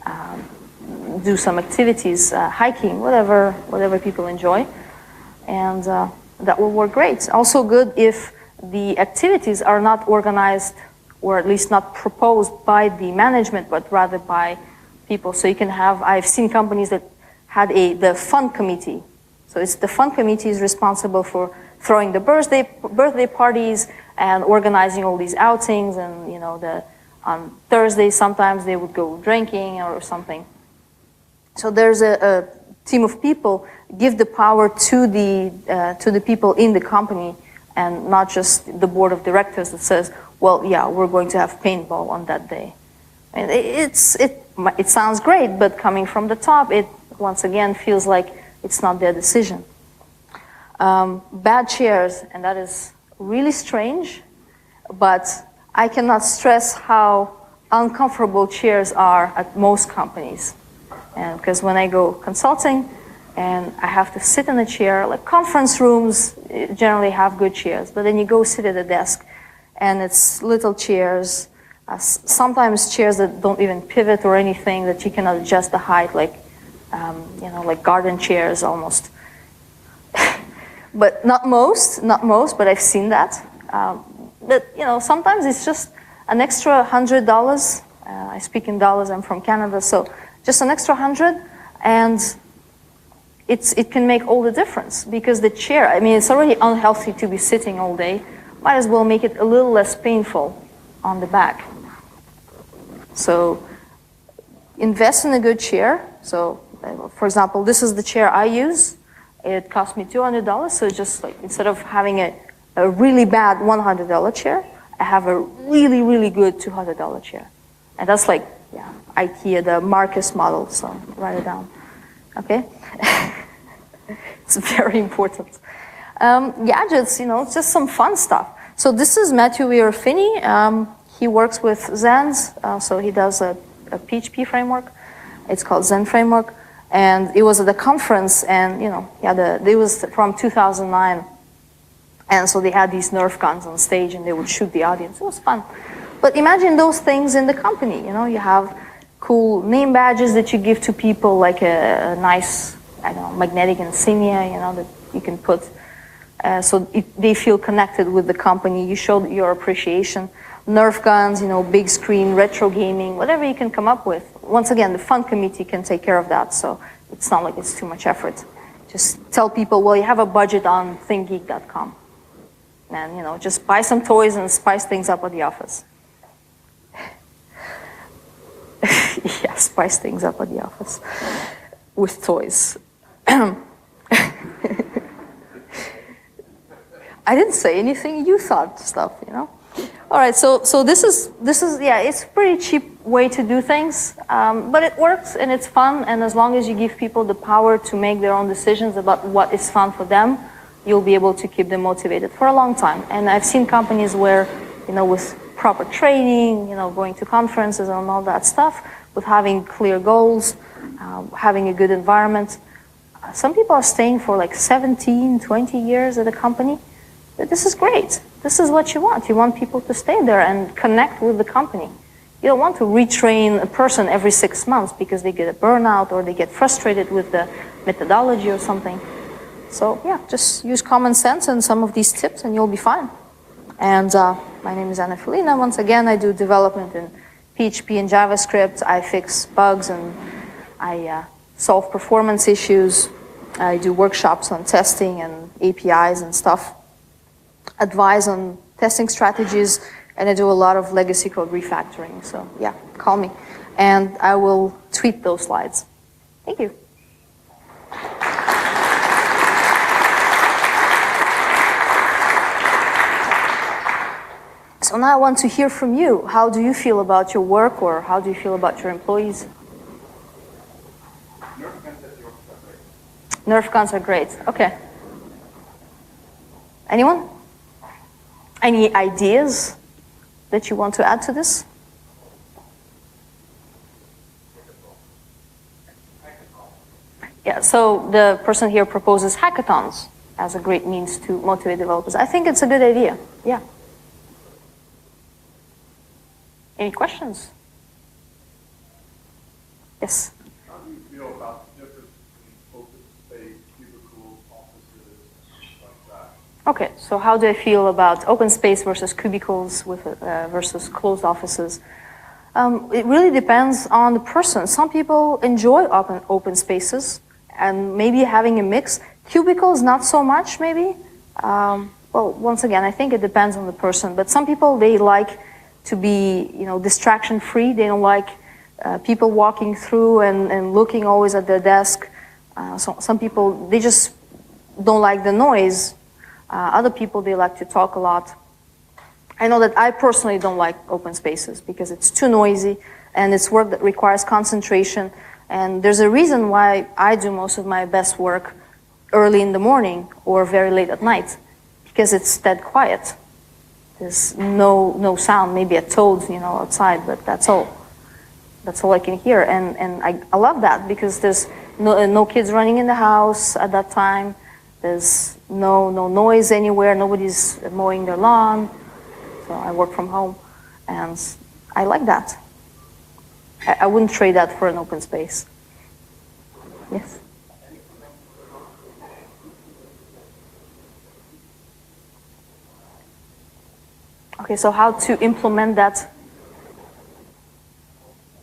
um, do some activities, uh, hiking, whatever, whatever people enjoy, and uh, that will work great. Also good if the activities are not organized, or at least not proposed by the management, but rather by people. So you can have, I've seen companies that had a the fun committee. So it's the fun committee is responsible for throwing the birthday birthday parties and organizing all these outings, and you know, the on Thursdays sometimes they would go drinking or something. So there's a, a team of people. Give the power to the uh, to the people in the company, and not just the board of directors that says, well, yeah, we're going to have paintball on that day. And it's it it sounds great, but coming from the top, it once again feels like it's not their decision. Um, bad chairs, and that is really strange, but I cannot stress how uncomfortable chairs are at most companies. And because when I go consulting and I have to sit in a chair, like conference rooms generally have good chairs, but then you go sit at a desk and it's little chairs, uh, sometimes chairs that don't even pivot or anything, that you cannot adjust the height, like um, you know, like garden chairs almost. But not most, not most, but I've seen that. Um, but you know, sometimes it's just an extra hundred dollars. Uh, I speak in dollars, I'm from Canada, so just an extra hundred, and it's, it can make all the difference, because the chair, I mean, it's already unhealthy to be sitting all day, might as well make it a little less painful on the back. So invest in a good chair. So uh, for example, this is the chair I use. It cost me two hundred dollars, so just like, instead of having a, a really bad one hundred dollar chair, I have a really, really good two hundred dollar chair. And that's like, yeah, IKEA, the Marcus model, so write it down, okay? It's very important. Um, gadgets, you know, it's just some fun stuff. So this is Matthew Weir-Finney. Um, he works with Zens, uh, so he does a, a P H P framework. It's called Zen Framework. And it was at the conference, and, you know, yeah, the, it was from two thousand nine. And so they had these Nerf guns on stage, and they would shoot the audience. It was fun. But imagine those things in the company. You know, you have cool name badges that you give to people, like a, a nice, I don't know, magnetic insignia, you know, that you can put. Uh, so it, they feel connected with the company. You show your appreciation. Nerf guns, you know, big screen, retro gaming, whatever you can come up with. Once again, the fund committee can take care of that, so it's not like it's too much effort. Just tell people, well, you have a budget on ThinkGeek dot com. And, you know, just buy some toys and spice things up at the office. Yeah, spice things up at the office with toys. I didn't say anything, you thought stuff, you know? All right, so so this is, this is yeah, it's a pretty cheap way to do things, um, but it works and it's fun, and as long as you give people the power to make their own decisions about what is fun for them, you'll be able to keep them motivated for a long time. And I've seen companies where, you know, with proper training, you know, going to conferences and all that stuff, with having clear goals, uh, having a good environment, uh, some people are staying for like seventeen, twenty years at a company. This is great. This is what you want. You want people to stay there and connect with the company. You don't want to retrain a person every six months because they get a burnout or they get frustrated with the methodology or something. So yeah, just use common sense and some of these tips and you'll be fine. And uh, my name is Anna Felina. Once again, I do development in P H P and JavaScript. I fix bugs and I uh, solve performance issues. I do workshops on testing and A P Is and stuff. Advise on testing strategies, and I do a lot of legacy code refactoring. So yeah, call me. And I will tweet those slides. Thank you. So now I want to hear from you. How do you feel about your work, or how do you feel about your employees? Nerf guns are great. Okay. Anyone? Any ideas that you want to add to this? Yeah, so the person here proposes hackathons as a great means to motivate developers. I think it's a good idea, yeah. Any questions? Yes? How do you feel about the difference between open space, cubicles, offices, like that? Okay, so how do I feel about open space versus cubicles with, uh, versus closed offices? Um, it really depends on the person. Some people enjoy open, open spaces and maybe having a mix. Cubicles, not so much maybe. Um, well, once again, I think it depends on the person. But some people, they like to be, you know, distraction free. They don't like uh, people walking through and, and looking always at their desk. Uh, so some people, they just don't like the noise. Uh, other people, they like to talk a lot. I know that I personally don't like open spaces because it's too noisy and it's work that requires concentration. And there's a reason why I do most of my best work early in the morning or very late at night, because it's dead quiet. There's no no sound, maybe a toad, you know, outside, but that's all. That's all I can hear, and and I, I love that because there's no no kids running in the house at that time. There's no no noise anywhere. Nobody's mowing their lawn. So I work from home, and I like that. I, I wouldn't trade that for an open space. Yes. Okay, so how to implement that?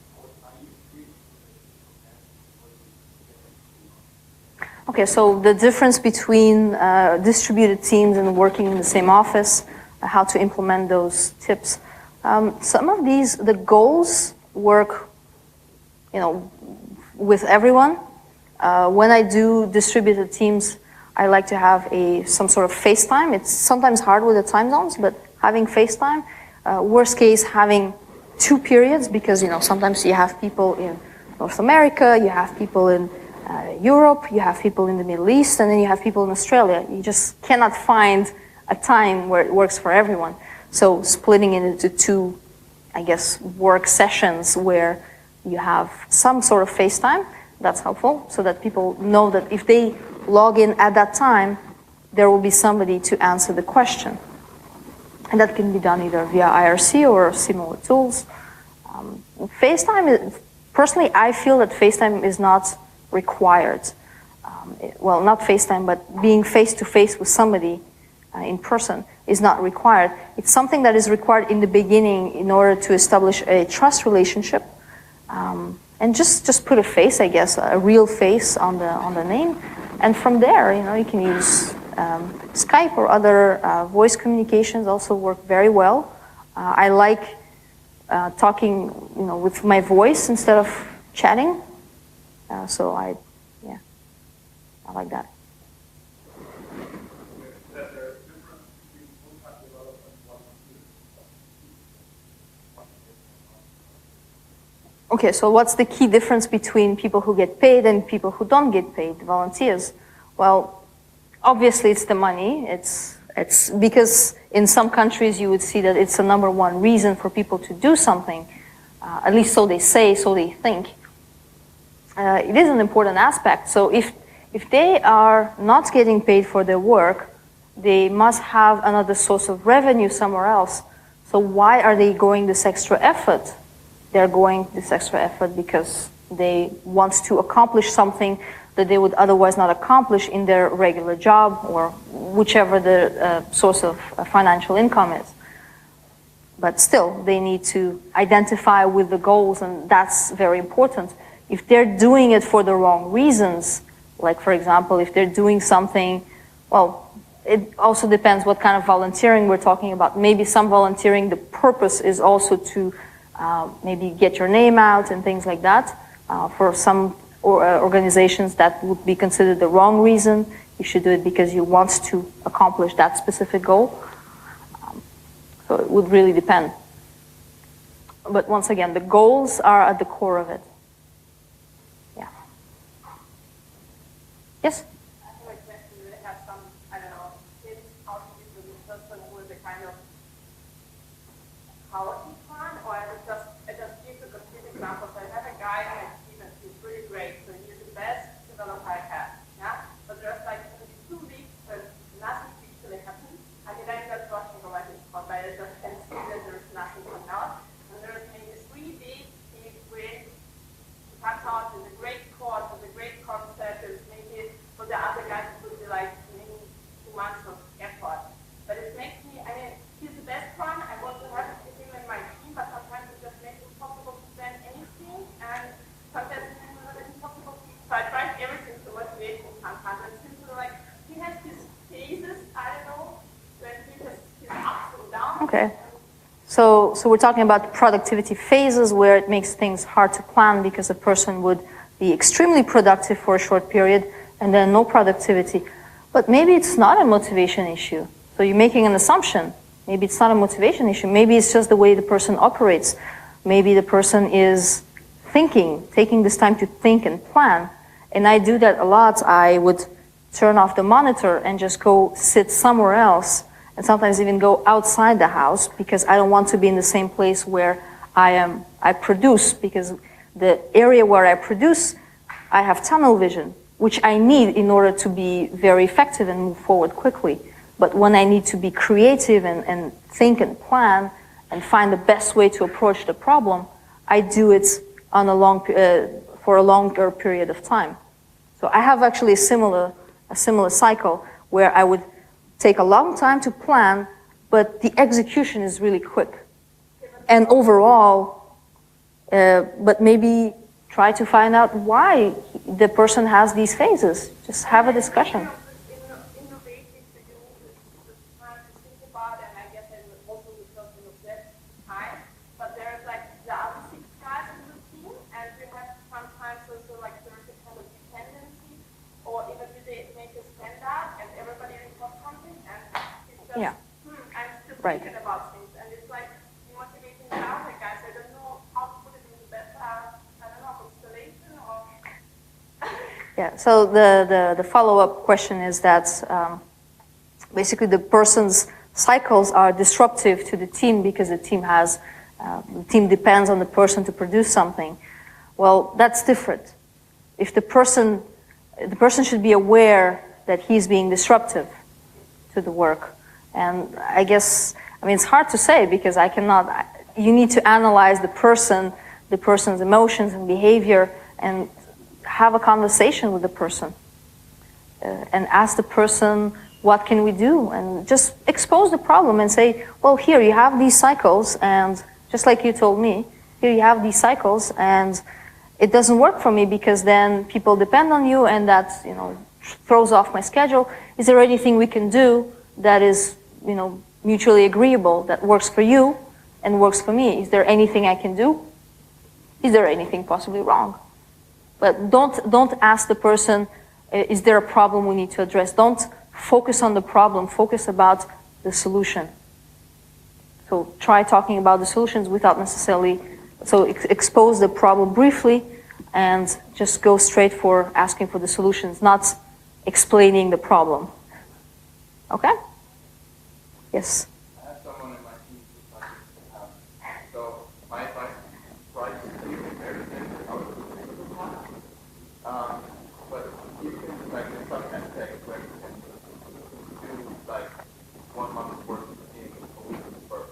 Okay, so the difference between uh, distributed teams and working in the same office, uh, how to implement those tips. Um, some of these, the goals work, you know, with everyone. Uh, when I do distributed teams, I like to have a some sort of FaceTime. It's sometimes hard with the time zones, but having FaceTime, uh, worst case, having two periods, because, you know, sometimes you have people in North America, you have people in uh, Europe, you have people in the Middle East, and then you have people in Australia. You just cannot find a time where it works for everyone. So splitting it into two, I guess, work sessions where you have some sort of FaceTime, that's helpful, so that people know that if they log in at that time, there will be somebody to answer the question. And that can be done either via I R C or similar tools. Um, FaceTime, is, personally, I feel that FaceTime is not required. Um, it, well, not FaceTime, but being face-to-face with somebody uh, in person is not required. It's something that is required in the beginning in order to establish a trust relationship. Um, and just, just put a face, I guess, a real face on the, on the name. And from there, you know, you can use um, Skype or other uh, voice communications also work very well. Uh, I like uh, talking, you know, with my voice instead of chatting. Uh, so I, yeah, I like that. Okay, so what's the key difference between people who get paid and people who don't get paid, volunteers? Well, obviously it's the money. It's, it's because in some countries you would see that it's the number one reason for people to do something, uh, at least so they say, so they think. Uh, it is an important aspect. So if, if they are not getting paid for their work, they must have another source of revenue somewhere else. So why are they going this extra effort? They're going this extra effort because they want to accomplish something that they would otherwise not accomplish in their regular job or whichever the uh, source of uh, financial income is. But still, they need to identify with the goals, and that's very important. If they're doing it for the wrong reasons, like, for example, if they're doing something, well, it also depends what kind of volunteering we're talking about. Maybe some volunteering, the purpose is also to Uh, maybe get your name out and things like that. Uh, for some or, uh, organizations, that would be considered the wrong reason. You should do it because you want to accomplish that specific goal. Um, so it would really depend. But once again, the goals are at the core of it. Yeah. Yes? I have a question. Do they have some, I don't know, tips how to deal with this person who is a kind of chaotic one, or I would just, I just give you complete examples. I have a guy in my team and he's really great, so he's the best developer I have, yeah? But there's like maybe two weeks when nothing actually happens, and then I'm just watching over his code, but I just can see that there's nothing coming out, and there's maybe three days he's great, he comes out with a great code, with a great concept, and maybe for the other guys it would be like maybe two months of effort. But it makes me, I mean, he's the best one, I want to have him in my team, but sometimes it just makes it impossible to plan anything, and sometimes it's impossible to, so I try everything to motivate him sometimes, and it's simply like, he has his phases, I don't know, when he has his ups and downs. Okay. So, so we're talking about productivity phases where it makes things hard to plan because a person would be extremely productive for a short period and then no productivity. But maybe it's not a motivation issue. So you're making an assumption. Maybe it's not a motivation issue. Maybe it's just the way the person operates. Maybe the person is thinking, taking this time to think and plan. And I do that a lot. I would turn off the monitor and just go sit somewhere else, and sometimes even go outside the house because I don't want to be in the same place where I am. I produce, because the area where I produce, I have tunnel vision, which I need in order to be very effective and move forward quickly. But when I need to be creative and, and think and plan and find the best way to approach the problem, I do it on a long, uh, for a longer period of time. So I have actually a similar, a similar cycle where I would take a long time to plan, but the execution is really quick. And overall, uh, but maybe try to find out why the person has these phases. Just have a discussion. Innovative to do is the time to think about, and I guess I would also because you said time, but there's like the other six guys in the team, and we have sometimes also like there's a kind of dependency, or even if they make a standard and everybody reports something, and it's just, Yeah. hmm, I'm still Right. thinking about things, and it's like motivating the other guys. I don't know how to put it in the better, I don't know, constellation or. Yeah, so the, the, the follow-up question is that um, basically the person's cycles are disruptive to the team because the team has, uh, the team depends on the person to produce something. Well, that's different. If the person, the person should be aware that he's being disruptive to the work. And I guess, I mean, it's hard to say because I cannot, you need to analyze the person, the person's emotions and behavior, and have a conversation with the person uh, and ask the person, what can we do? And just expose the problem and say, well, here you have these cycles, and just like you told me, here you have these cycles, and it doesn't work for me because then people depend on you, and that, you know, throws off my schedule. Is there anything we can do that is, you know, mutually agreeable, that works for you and works for me? Is there anything I can do? Is there anything possibly wrong? But don't, don't ask the person, is there a problem we need to address? Don't focus on the problem, focus about the solution. So try talking about the solutions without necessarily, so ex expose the problem briefly and just go straight for asking for the solutions, not explaining the problem. Okay? Yes? I have someone in my team who's like, um, so my advice is try to do everything out of the class. Um, but you can, like, in some context, where you can do, like, one month's worth in a week first.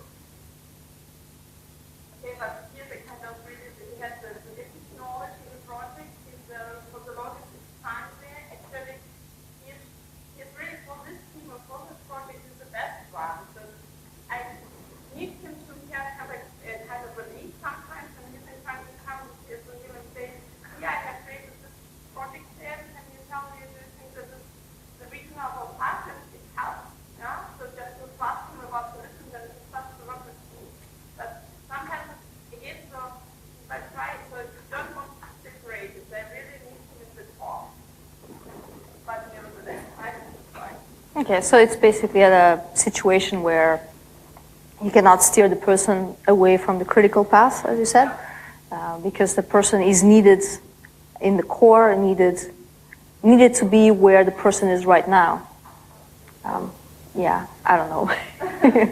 Okay, but here's a kind of really, he has the specific knowledge in the project, he's the, for the longest time there, actually, he's, he's really, for this team or for this project, is the best one, so I need him to have, have a, a kind of release sometimes, and he's been trying to come to him and say, yeah, I have created this project there, and you tell me do you think that this, the regional pattern, it helps, yeah, so just to ask him about solutions and it starts to work with me, but sometimes it is so, if I try, so if you don't want to separate it, I really need him in the talk, but nevertheless, I try. Okay, so it's basically at a situation where you cannot steer the person away from the critical path, as you said, uh, because the person is needed in the core, needed, needed to be where the person is right now. Um, yeah, I don't know. I have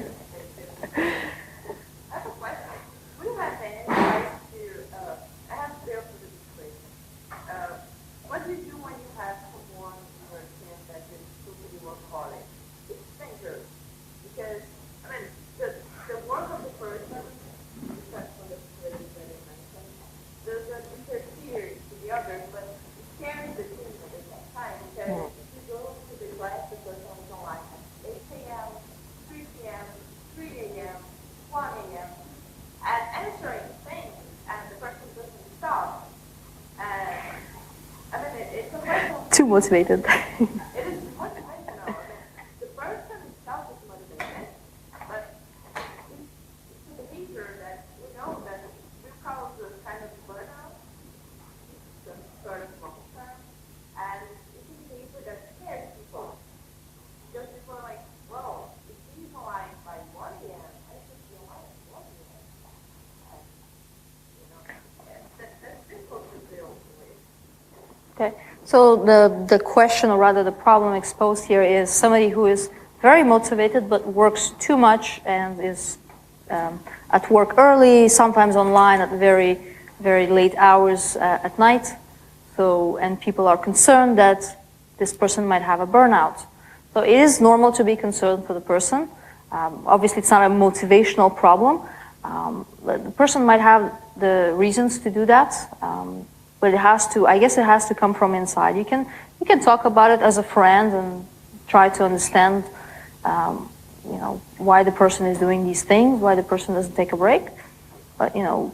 a question. Would you have any advice to, uh, I have to deal with this situation. Uh, what do you do when you have someone in your team that is totally workaholic? It's dangerous because, I mean, the, the work of the person, except for the situation that you mentioned, doesn't interfere to the others, but it carries the team at the same time because if you go to the class, the person is online at eight a m, three p m, three a m, one a m, and answering things, and the person doesn't stop. And I mean, it, it's a question. Too motivated. It is motivational. I mean, the person itself is motivated, but it's, it's the behavior that we know that we call the kind of burnout, the sort of long term, and it's a behavior that scares people. Because people are like, well, if he's alive by one a m, I should be alive at one a m. And, you know, that, that's difficult to deal with. Okay, so the, the question, or rather the problem exposed here, is somebody who is very motivated but works too much and is um, at work early, sometimes online at very, very late hours uh, at night. So, and people are concerned that this person might have a burnout. So it is normal to be concerned for the person. Um, obviously, it's not a motivational problem. Um, but the person might have the reasons to do that. Um, But it has to, I guess it has to come from inside. You can, you can talk about it as a friend and try to understand, um, you know, why the person is doing these things, why the person doesn't take a break. But, you know,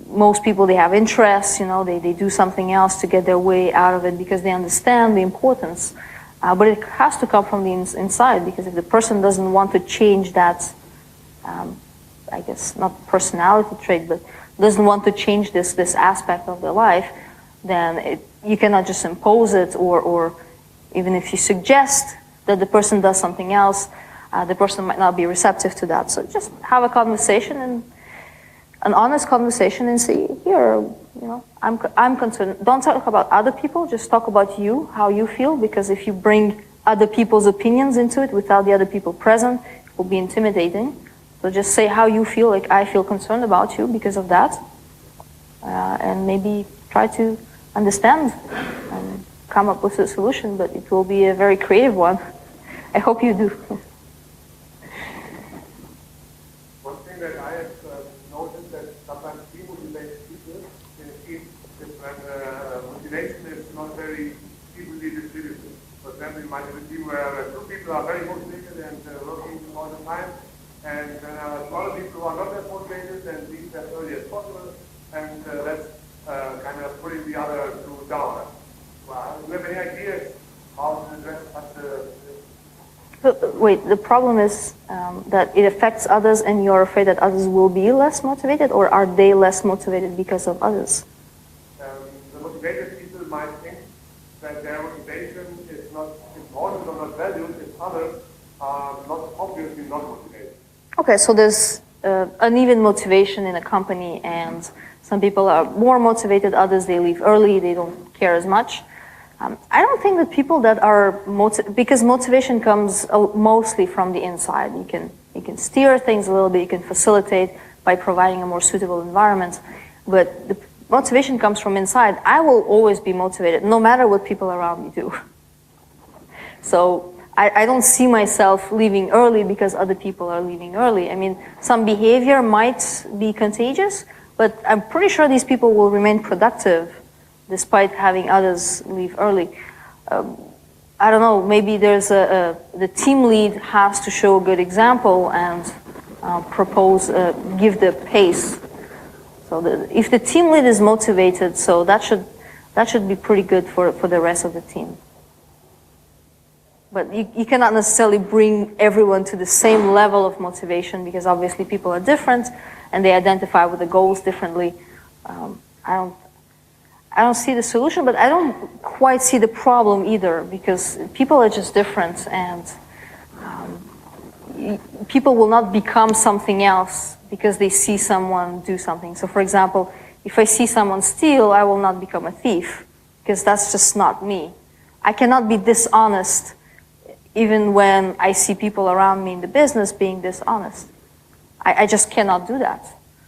most people, they have interests, you know, they, they do something else to get their way out of it because they understand the importance. Uh, but it has to come from the ins inside, because if the person doesn't want to change that, um, I guess, not personality trait, but doesn't want to change this, this aspect of their life, then it, you cannot just impose it, or, or even if you suggest that the person does something else, uh, the person might not be receptive to that. So just have a conversation, and an honest conversation, and say, here, you know, I'm, I'm concerned. Don't talk about other people, just talk about you, how you feel, because if you bring other people's opinions into it without the other people present, it will be intimidating. So just say how you feel, like, I feel concerned about you because of that, uh, and maybe try to understand and come up with a solution, but it will be a very creative one. I hope you do. One thing that I have uh, noticed that sometimes demotivated people in a team is when uh, motivation is not very evenly distributed. For example, you might have a team where two people are very motivated and uh, working all the time, and then uh, smaller people who are not as motivated and leave as early as possible, and uh, that's uh, kind of putting the other two down. Well, do you have any ideas how to address such a... But, wait, the problem is um, that it affects others, and you're afraid that others will be less motivated, or are they less motivated because of others? Um, the motivated people might think that their motivation is not important or not valued if others are not obviously not motivated. Okay, so there's uh, uneven motivation in a company, and some people are more motivated, others they leave early, they don't care as much. Um, I don't think that people that are motivated, because motivation comes uh, mostly from the inside. You can you can steer things a little bit, you can facilitate by providing a more suitable environment, but the motivation comes from inside. I will always be motivated, no matter what people around me do. So I, I don't see myself leaving early because other people are leaving early. I mean, some behavior might be contagious, but I'm pretty sure these people will remain productive despite having others leave early. Um, I don't know, maybe there's a, a, the team lead has to show a good example and uh, propose, uh, give the pace. So the, if the team lead is motivated, so that should, that should be pretty good for, for the rest of the team. But you, you cannot necessarily bring everyone to the same level of motivation, because obviously people are different and they identify with the goals differently. Um, I don't, I don't see the solution, but I don't quite see the problem either, because people are just different, and um, people will not become something else because they see someone do something. So for example, if I see someone steal, I will not become a thief, because that's just not me. I cannot be dishonest even when I see people around me in the business being dishonest. I, I just cannot do that.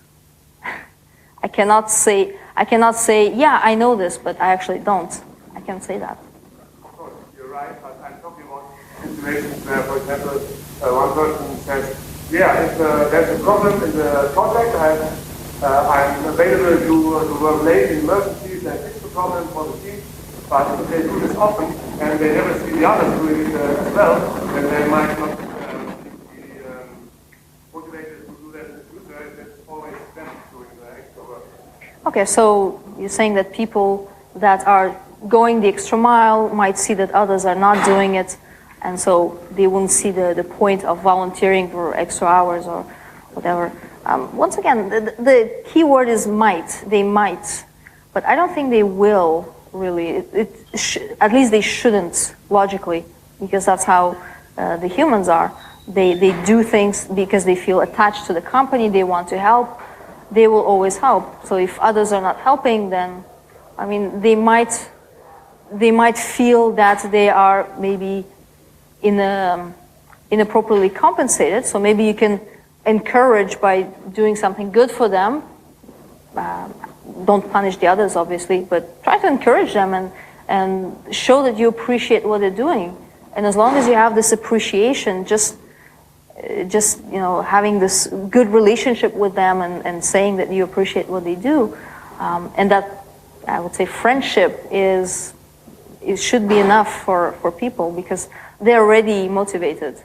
I cannot say, I cannot say, yeah, I know this, but I actually don't. I can't say that. Of course, you're right, but I'm talking about situations where, for example, uh, one person says, yeah, if uh, there's a problem in the project, I'm, uh, I'm available to, uh, to work late in emergencies and fix the problem for the team, but if they do this often and they never see the others doing it uh, as well, then they might not uh, be um, motivated to do that in the future if it's always them doing the extra work. Okay, so you're saying that people that are going the extra mile might see that others are not doing it, and so they won't see the, the point of volunteering for extra hours or whatever. Um, once again, the, the key word is might. They might, but I don't think they will, really. It, it sh at least they shouldn't, logically, because that's how uh, the humans are. They, they do things because they feel attached to the company, they want to help. They will always help. So if others are not helping, then, I mean, they might, they might feel that they are maybe in a, inappropriately compensated. So maybe you can encourage by doing something good for them. Uh, don't punish the others, obviously, but try to encourage them and, and show that you appreciate what they're doing. And as long as you have this appreciation, just just, you know, having this good relationship with them and, and saying that you appreciate what they do, um, and that, I would say, friendship is, it should be enough for, for people, because they're already motivated.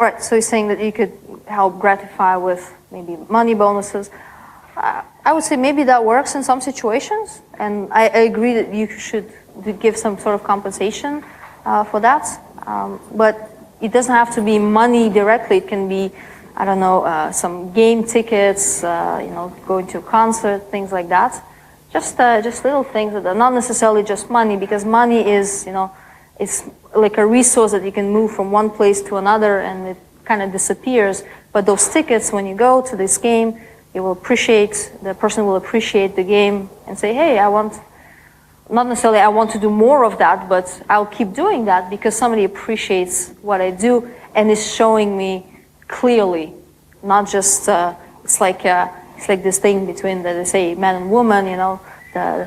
Right, so you're saying that you could help gratify with maybe money bonuses. Uh, I would say maybe that works in some situations, and I, I agree that you should give some sort of compensation uh, for that. Um, but it doesn't have to be money directly. It can be, I don't know, uh, some game tickets, uh, you know, going to a concert, things like that. Just uh, just little things that are not necessarily just money, because money is, you know, it's like a resource that you can move from one place to another and it kind of disappears. But those tickets, when you go to this game, you will appreciate, the person will appreciate the game and say, hey, I want, not necessarily I want to do more of that, but I'll keep doing that because somebody appreciates what I do and is showing me clearly, not just, uh, it's like uh, it's like this thing between, the, they say, man and woman, you know, the,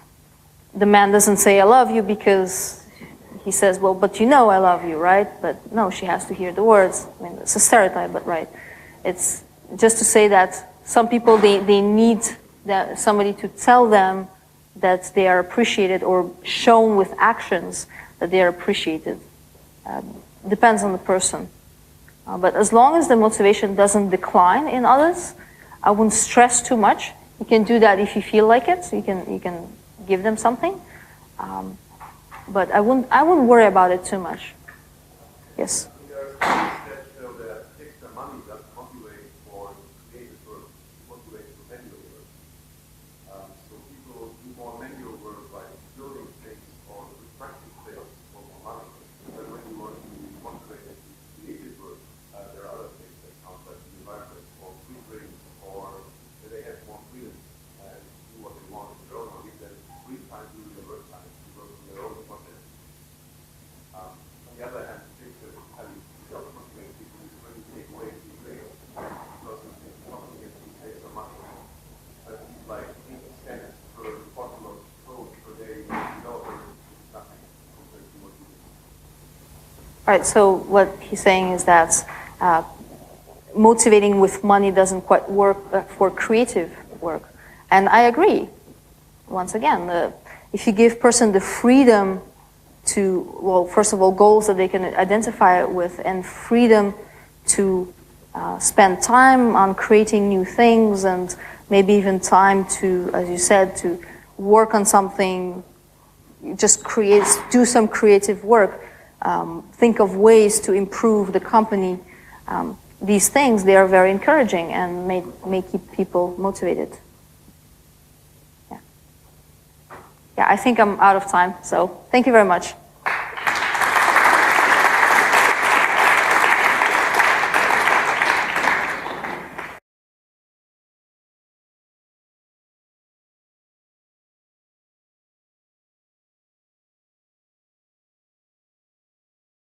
the man doesn't say I love you because he says, well, but you know I love you, right? But no, she has to hear the words. I mean, it's a stereotype, but right. It's just to say that some people, they, they need that somebody to tell them that they are appreciated or shown with actions that they are appreciated. Uh, depends on the person. Uh, but as long as the motivation doesn't decline in others, I wouldn't stress too much. You can do that if you feel like it. So you can you can give them something, um, but I wouldn't I wouldn't worry about it too much. Yes. There are studies that show that extra money doesn't motivate for creative work, motivate for manual work. Um, so people do more manual work like building things or practice sales for more money. But when you want to motivate them to creative work, uh, there are other things that count, like the environment or free trade, or that they have more freedom and do what they want in their own or give them free time during their work time to work on their own content. Um, on the other hand, things that having self-motivate people is when you take away free trade, because it's not going to pay so much. But it's like eighty cents per bottle of Coke per day, you know, it's nothing compared to what you do. All right. So what he's saying is that uh, motivating with money doesn't quite work uh, for creative work, and I agree. Once again, the, if you give person the freedom to, well, first of all, goals that they can identify with, and freedom to uh, spend time on creating new things, and maybe even time to, as you said, to work on something, just create, do some creative work, um, think of ways to improve the company. Um, these things, they are very encouraging and may, may keep people motivated. Yeah. Yeah, I think I'm out of time, so thank you very much.